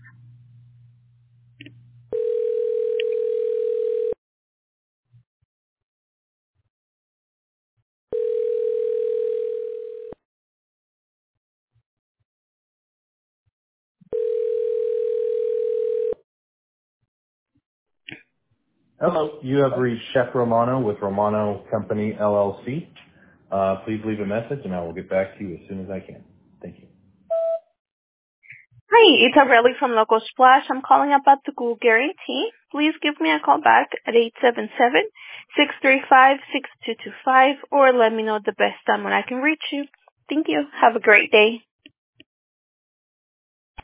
Hello, you have reached Chef Romano with Romano Company LLC. Please leave a message and I will get back to you as soon as I can. Thank you. Hi, it's Aurelie from Local Splash. I'm calling about the Google guarantee. Please give me a call back at 877-635-6225 or let me know the best time when I can reach you. Thank you. Have a great day.